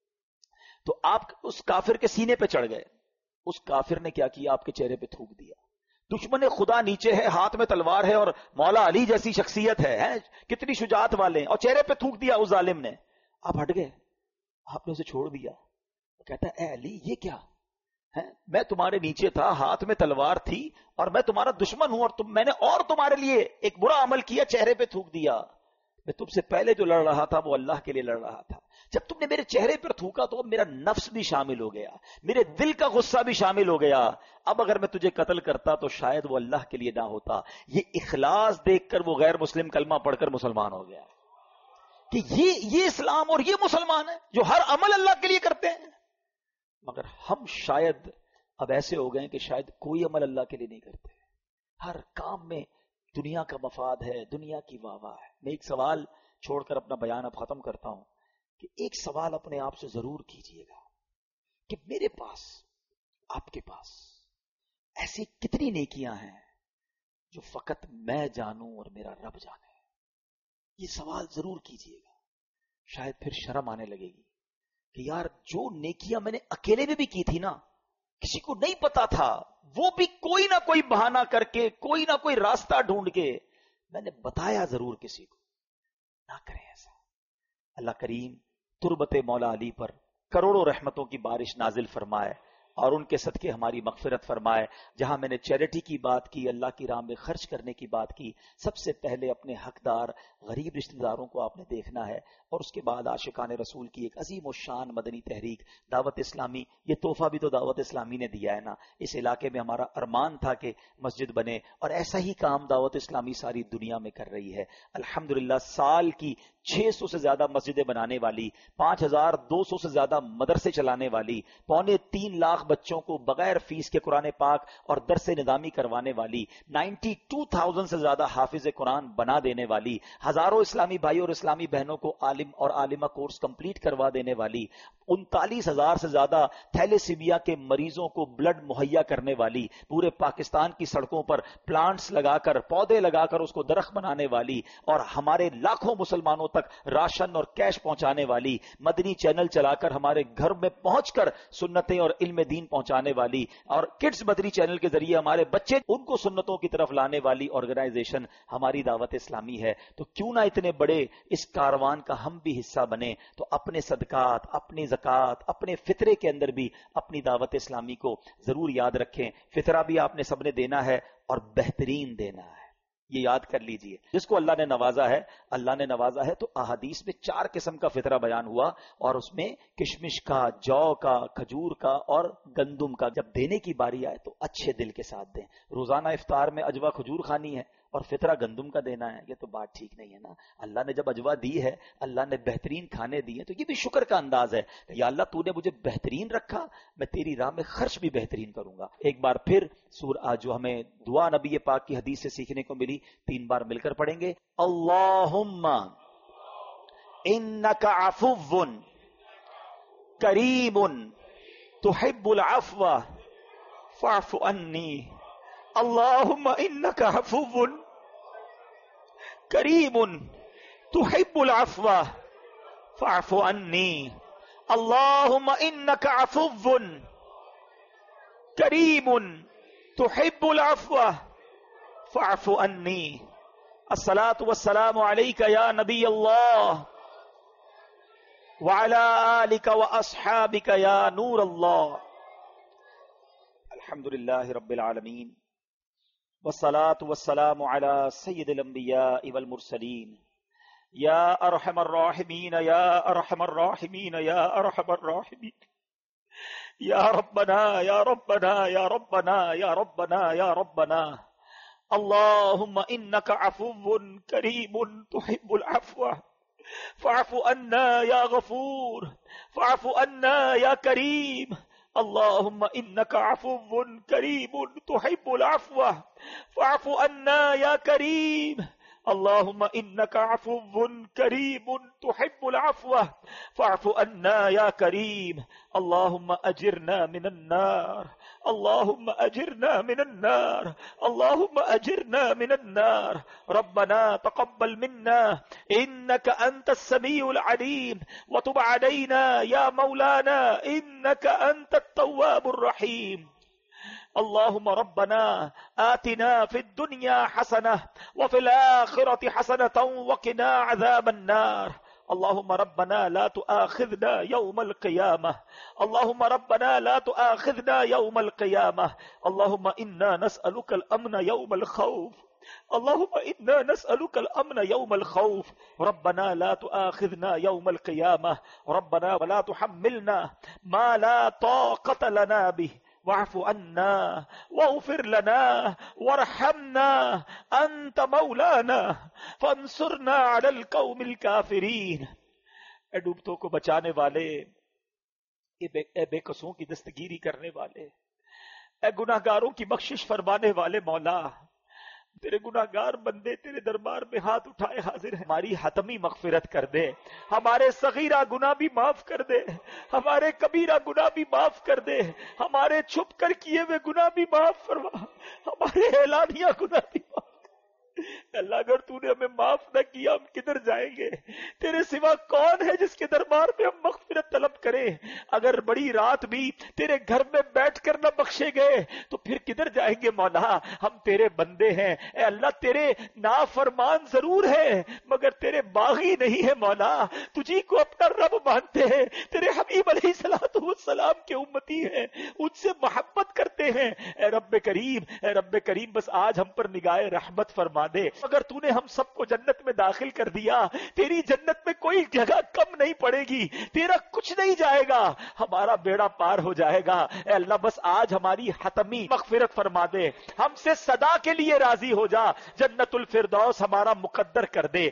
تو آپ اس کافر کے سینے پہ چڑھ گئے. اس کافر نے کیا کیا؟ آپ کے چہرے پہ تھوک دیا. دشمن خدا نیچے ہے، ہاتھ میں تلوار ہے، اور مولا علی جیسی شخصیت ہے، کتنی شجاعت والے ہیں، اور چہرے پہ تھوک دیا اس ظالم نے. آپ ہٹ گئے، آپ نے اسے چھوڑ دیا. کہتا ہے اے علی یہ کیا ہے؟ میں تمہارے نیچے تھا، ہاتھ میں تلوار تھی، اور میں تمہارا دشمن ہوں، اور تم میں نے اور تمہارے لیے ایک برا عمل کیا، چہرے پہ تھوک دیا. میں تم سے پہلے جو لڑ رہا تھا وہ اللہ کے لیے لڑ رہا تھا. جب تم نے میرے چہرے پر تھوکا تو اب میرا نفس بھی شامل ہو گیا، میرے دل کا غصہ بھی شامل ہو گیا. اب اگر میں تجھے قتل کرتا تو شاید وہ اللہ کے لیے نہ ہوتا. یہ اخلاص دیکھ کر وہ غیر مسلم کلمہ پڑھ کر مسلمان ہو گیا کہ یہ یہ اسلام اور یہ مسلمان ہے جو ہر عمل اللہ کے لیے کرتے ہیں. مگر ہم شاید اب ایسے ہو گئے کہ شاید کوئی عمل اللہ کے لیے نہیں کرتے. ہر کام میں دنیا کا مفاد ہے، دنیا کی واہ واہ ہے. میں ایک سوال چھوڑ کر اپنا بیان اب ختم کرتا ہوں کہ ایک سوال اپنے آپ سے ضرور کیجئے گا کہ میرے پاس، آپ کے پاس ایسی کتنی نیکیاں ہیں جو فقط میں جانوں اور میرا رب جانے. یہ سوال ضرور کیجئے گا. شاید پھر شرم آنے لگے گی کہ یار جو نیکیاں میں نے اکیلے میں بھی کی تھی نا، کسی کو نہیں پتا تھا، وہ بھی کوئی نہ کوئی بہانہ کر کے، کوئی نہ کوئی راستہ ڈھونڈ کے میں نے بتایا ضرور کسی کو. نہ کریں ایسا. اللہ کریم تربت مولا علی پر کروڑوں رحمتوں کی بارش نازل فرمائے اور ان کے صدقے ہماری مغفرت فرمائے. جہاں میں نے چیریٹی کی بات کی، اللہ کی راہ میں خرچ کرنے کی بات کی، سب سے پہلے اپنے حقدار غریب رشتہ داروں کو آپ نے دیکھنا ہے، اور اس کے بعد عاشقان رسول کی ایک عظیم و شان مدنی تحریک دعوت اسلامی. یہ تحفہ بھی تو دعوت اسلامی نے دیا ہے نا. اس علاقے میں ہمارا ارمان تھا کہ مسجد بنے، اور ایسا ہی کام دعوت اسلامی ساری دنیا میں کر رہی ہے. الحمدللہ سال کی چھ سو سے زیادہ مسجدیں بنانے والی، پانچ ہزار دو سو سے زیادہ مدرسے چلانے والی، پونے تین لاکھ بچوں کو بغیر فیس کے قرآن پاک اور درس نظامی کروانے والی، نائنٹی ٹو تھاؤزینڈ سے زیادہ حافظ قرآن بنا دینے والی، ہزاروں اسلامی بھائی اور اسلامی بہنوں کو عالم اور عالمہ کورس کمپلیٹ کروا دینے والی، انتالیس ہزار سے زیادہ تھیلیسیمیا کے مریضوں کو بلڈ مہیا کرنے والی، پورے پاکستان کی سڑکوں پر پلانٹس لگا کر، پودے لگا کر اس کو درخت بنانے والی، اور ہمارے لاکھوں مسلمانوں تک راشن اور کیش پہنچانے والی، مدنی چینل چلا کر ہمارے گھر میں پہنچ کر سنتیں اور علم دین پہنچانے والی، اور کڈز مدنی چینل کے ذریعے ہمارے بچے ان کو سنتوں کی طرف لانے والی آرگنائزیشن ہماری دعوت اسلامی ہے. تو کیوں نہ اتنے بڑے اس کاروان کا ہم بھی حصہ بنے. تو اپنے صدقات، اپنی زکات، اپنے فطرے کے اندر بھی اپنی دعوت اسلامی کو ضرور یاد رکھیں. فطرہ بھی آپ نے سب نے دینا ہے اور بہترین دینا ہے. یہ یاد کر لیجئے. جس کو اللہ نے نوازا ہے، اللہ نے نوازا ہے تو احادیث میں چار قسم کا فطرہ بیان ہوا، اور اس میں کشمش کا، جو کا، کھجور کا اور گندم کا. جب دینے کی باری آئے تو اچھے دل کے ساتھ دیں. روزانہ افطار میں اجوا کھجور کھانی ہے اور فطرہ گندم کا دینا ہے، یہ تو بات ٹھیک نہیں ہے نا. اللہ نے جب اجوا دی ہے، اللہ نے بہترین کھانے دیے، تو یہ بھی شکر کا انداز ہے کہ یا اللہ تو نے مجھے بہترین رکھا، میں تیری راہ میں خرچ بھی بہترین کروں گا. ایک بار پھر سور جو ہمیں دعا نبی پاک کی حدیث سے سیکھنے کو ملی، تین بار مل کر پڑھیں گے. اللہم انک عفو کریم تحب العفو فاعف عنی. اللہم انک عفو کریم تحب العفو فاعف عنی. اللہم انک عفو کریم تحب العفو فاعف عنی. الصلاۃ والسلام علیک یا نبی اللہ وعلی آلک واصحابک یا نور اللہ. الحمدللہ رب العالمین والصلاة والسلام علی سید الانبیاء والمرسلین. یا ارحم الراحمین یا ارحم الراحمین یا ارحم الراحمین یا ربنا یا ربنا یا ربنا یا ربنا یا ربنا اللهم انك عفو كريم تحب العفو فاعف عنا يا غفور فاعف عنا يا كريم اللهم انك عفو كريم تحب العفو فاعف عنا يا كريم اللهم انك عفو كريم تحب العفو فاعف عنا يا كريم اللهم اجرنا من النار اللهم اجرنا من النار اللهم اجرنا من النار ربنا تقبل منا انك انت السميع العليم وتب علينا يا مولانا انك انت التواب الرحيم اللهم ربنا آتنا في الدنيا حسنة وفي الآخرة حسنة وقنا عذاب النار اللهم ربنا لا تؤاخذنا يوم القيامة اللهم ربنا لا تؤاخذنا يوم القيامة اللهم إنا نسألك الأمن يوم الخوف اللهم إنا نسألك الأمن يوم الخوف ربنا لا تؤاخذنا يوم القيامة ربنا ولا تحملنا ما لا طاقة لنا به واعف عنا واغفر لنا وارحمنا انت مولانا فانصرنا على القوم الكافرين اے ڈوبتوں کو بچانے والے، اے بے قصوں کی دستگیری کرنے والے، اے گناہگاروں کی بخشش فرمانے والے مولا، تیرے گناہگار بندے تیرے دربار میں ہاتھ اٹھائے حاضر ہیں، ہماری حتمی مغفرت کر دے، ہمارے صغیرہ گناہ بھی معاف کر دے، ہمارے کبیرہ گناہ بھی معاف کر دے، ہمارے چھپ کر کیے ہوئے گناہ بھی معاف فرما، ہمارے اعلانیہ گناہ بھی معاف۔ اللہ اگر تو نے ہمیں معاف نہ کیا ہم کدھر جائیں گے؟ تیرے سوا کون ہے جس کے دربار میں ہم مغفرت طلب کریں؟ اگر بڑی رات بھی تیرے گھر میں بیٹھ کر نہ بخشے گئے تو پھر کدھر جائیں گے مولا؟ ہم تیرے بندے ہیں اے اللہ، تیرے نافرمان ضرور ہے مگر تیرے باغی نہیں ہے مولا، تجھی کو اپنا رب مانتے ہیں، تیرے حبیب علیہ الصلوۃ والسلام کے امتی ہیں، ان سے محبت کرتے ہیں۔ اے رب کریم، اے رب کریم بس آج ہم پر نگاہ رحمت فرما دے، اگر تو نے ہم سب کو جنت میں داخل کر دیا، تیری جنت میں کوئی جگہ کم نہیں پڑے گی، تیرا کچھ نہیں جائے گا، ہمارا بیڑا پار ہو جائے گا۔ اے اللہ بس آج ہماری حتمی مغفرت فرما دے، ہم سے صدا کے لیے راضی ہو جا، جنت الفردوس ہمارا مقدر کر دے۔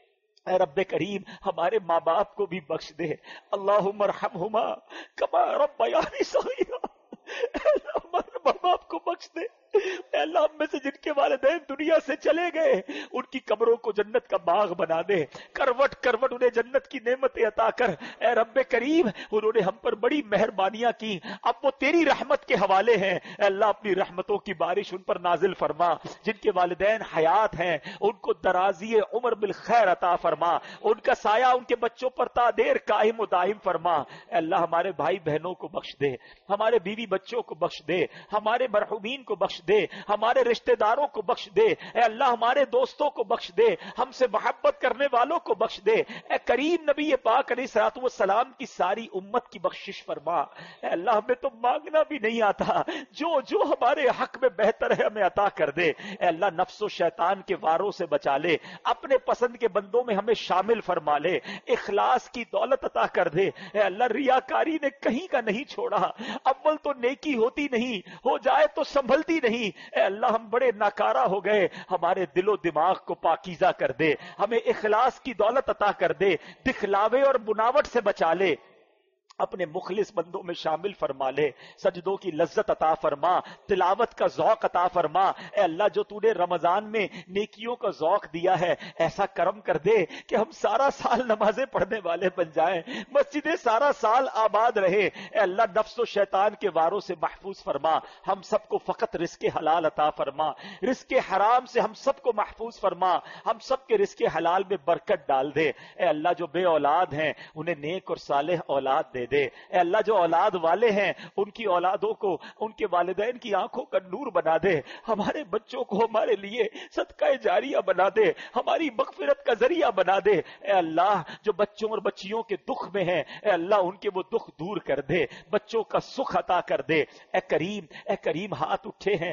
اے رب کریم ہمارے ماں باپ کو بھی بخش دے، اللہم ارحمہما کما ربیانی صغیرا، اے اللہ ہمارے ماں باپ کو بخش دے۔ اے اللہ ہم میں سے جن کے والدین دنیا سے چلے گئے ان کی قبروں کو جنت کا باغ بنا دے، کروٹ کروٹ انہیں جنت کی نعمتیں عطا کر۔ اے رب کریم انہوں نے ہم پر بڑی مہربانیاں کی، اب وہ تیری رحمت کے حوالے ہیں، اے اللہ اپنی رحمتوں کی بارش ان پر نازل فرما۔ جن کے والدین حیات ہیں ان کو درازی عمر بالخیر عطا فرما، ان کا سایہ ان کے بچوں پر تا دیر قائم و دائم فرما۔ اے اللہ ہمارے بھائی بہنوں کو بخش دے، ہمارے بیوی بچوں کو بخش دے، ہمارے مرحومین کو بخش دے، ہمارے رشتہ داروں کو بخش دے، اے اللہ ہمارے دوستوں کو بخش دے، ہم سے محبت کرنے والوں کو بخش دے۔ اے کریم نبی پاک علیہ الصلوۃ والسلام کی ساری امت کی بخشش فرما۔ اے اللہ ہمیں تو مانگنا بھی نہیں آتا، جو جو ہمارے حق میں بہتر ہے ہمیں عطا کر دے۔ اے اللہ نفس و شیطان کے واروں سے بچا لے، اپنے پسند کے بندوں میں ہمیں شامل فرما لے، اخلاص کی دولت عطا کر دے۔ اے اللہ ریاکاری نے کہیں کا نہیں چھوڑا، اول تو نیکی ہوتی نہیں، ہو جائے تو سنبھلتی نہیں۔ اے اللہ ہم بڑے ناکارہ ہو گئے، ہمارے دل و دماغ کو پاکیزہ کر دے، ہمیں اخلاص کی دولت عطا کر دے، دکھلاوے اور بناوٹ سے بچا لے، اپنے مخلص بندوں میں شامل فرما لے، سجدوں کی لذت عطا فرما، تلاوت کا ذوق عطا فرما۔ اے اللہ جو تو نے رمضان میں نیکیوں کا ذوق دیا ہے ایسا کرم کر دے کہ ہم سارا سال نمازیں پڑھنے والے بن جائیں، مسجدیں سارا سال آباد رہے۔ اے اللہ نفس و شیطان کے واروں سے محفوظ فرما، ہم سب کو فقط رزق حلال عطا فرما، رزق حرام سے ہم سب کو محفوظ فرما، ہم سب کے رزق حلال میں برکت ڈال دے۔ اے اللہ جو بے اولاد ہیں انہیں نیک اور صالح اولاد دے دے۔ اے اللہ جو اولاد والے ہیں ان کی اولادوں کو، ان کے والدین کی آنکھوں کا نور بنا دے، ہمارے بچوں کو ہمارے لیے صدقہ جاریہ بنا دے، ہماری مغفرت کا ذریعہ بنا دے۔ اے اللہ جو بچوں اور بچیوں کے دکھ میں ہیں اے اللہ ان کے وہ دکھ دور کر دے، بچوں کا سکھ عطا کر دے۔ اے کریم اے کریم ہاتھ اٹھے ہیں تو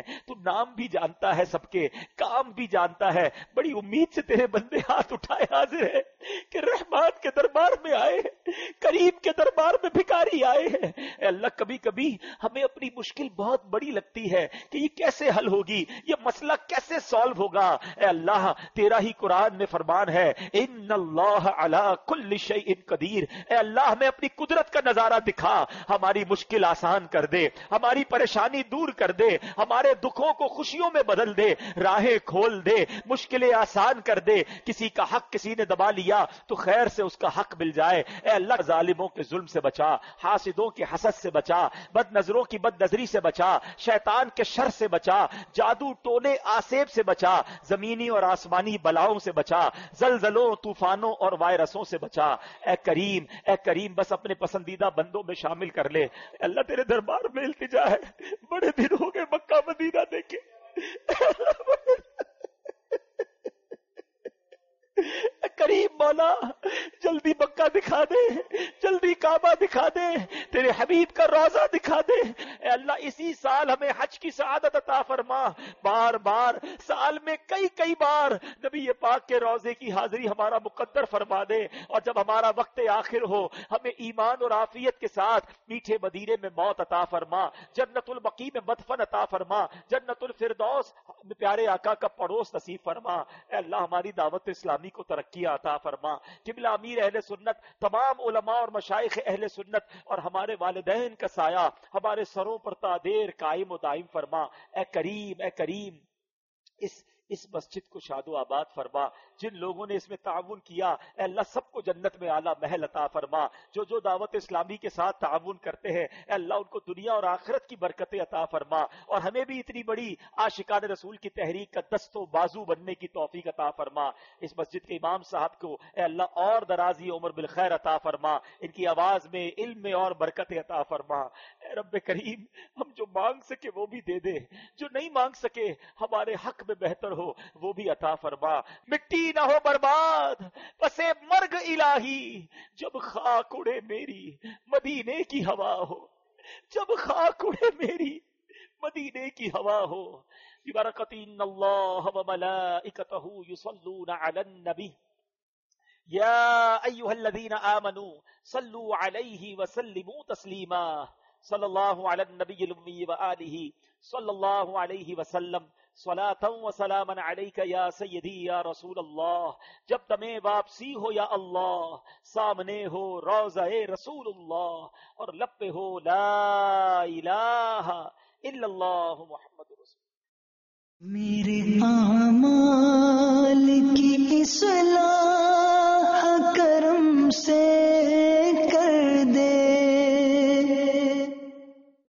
نام بھی جانتا ہے سب کے، کام بھی جانتا ہے. بڑی امید سے تیرے بندے ہاتھ اٹھائے حاضر ہے کہ رحمان کے دربار میں آئے، کریم کے دربار میں بھکاری آئے ہیں. اے اللہ کبھی کبھی ہمیں اپنی مشکل بہت بڑی لگتی ہے کہ یہ کیسے حل ہوگی، یہ مسئلہ کیسے سالو ہوگا. اے اللہ تیرا ہی قرآن میں فرمان ہے ان اللہ علی کل شیء قدیر. اے اللہ ہمیں اپنی قدرت کا نظارہ دکھا، ہماری مشکل آسان کر دے، ہماری پریشانی دور کر دے، ہمارے دکھوں کو خوشیوں میں بدل دے، راہیں کھول دے، مشکلیں آسان کر دے. کسی کا حق کسی نے دبا لیا تو خیر سے اس کا حق مل جائے. اے اللہ ظالموں کے ظلم سے بچا، حاسدوں کے حسد سے بچا، بد نظروں کی بد نظری سے بچا، شیطان کے شر سے بچا، جادو ٹونے آسیب سے بچا، زمینی اور آسمانی بلاؤں سے بچا، زلزلوں طوفانوں اور وائرسوں سے بچا. اے کریم اے کریم بس اپنے پسندیدہ بندوں میں شامل کر لے. اللہ تیرے دربار میں التجا ہے، بڑے دن ہو گئے مکہ مدینہ دیکھے. کریم مولا جلدی مکہ دکھا دے، جلدی کعبہ دکھا دے، تیرے حبیب کا روضہ دکھا دے. اے اللہ اسی سال ہمیں حج کی سعادت عطا فرما. بار بار سال میں کئی کئی بار نبی پاک کے روضے کی حاضری ہمارا مقدر فرما دے، اور جب ہمارا وقت آخر ہو ہمیں ایمان اور عافیت کے ساتھ میٹھے مدینے میں موت عطا فرما، جنت البقیع میں مدفن عطا فرما، جنت الفردوس پیارے آقا کا پڑوس نصیب فرما. اے اللہ ہماری دعوت اسلامی کو ترقی عطا فرما. قبلہ امیر اہل سنت، تمام علماء اور مشائخ اہل سنت اور ہمارے والدین کا سایہ ہمارے سروں پر تا دیر قائم و دائم فرما. اے کریم اے کریم اس اس مسجد کو شاد و آباد فرما. جن لوگوں نے اس میں تعاون کیا اے اللہ سب کو جنت میں اعلیٰ محل عطا فرما. جو جو دعوت اسلامی کے ساتھ تعاون کرتے ہیں اے اللہ ان کو دنیا اور آخرت کی برکتیں عطا فرما، اور ہمیں بھی اتنی بڑی عاشقان رسول کی تحریک کا دست و بازو بننے کی توفیق عطا فرما. اس مسجد کے امام صاحب کو اے اللہ اور درازی عمر بالخیر عطا فرما، ان کی آواز میں علم میں اور برکتیں عطا فرما. اے رب کریم ہم جو مانگ سکے وہ بھی دے دے، جو نہیں مانگ سکے ہمارے حق میں بہتر ہو وہ بھی عطا فرما. مٹی نہ ہو برباد پس مرگ الہی، جب خاک اڑے میری مدینے کی ہوا ہو، جب خاک اڑے میری مدینے کی ہوا ہو. ببرکت ان اللہ وملائکتہ یصلون علی النبی یا ایھا الذین آمنوا صلوا علیہ وسلموا تسلیما. صلی اللہ علی النبی الامی وآلہ صلی اللہ علیہ وسلم صلاۃ و سلاما علیک یا سیدی یا رسول اللہ. جب تمہیں واپسی ہو یا اللہ، سامنے ہو روضہ رسول اللہ، اور لب پہ ہو لا الہ الا اللہ محمد رسول. میرے اعمال کی اس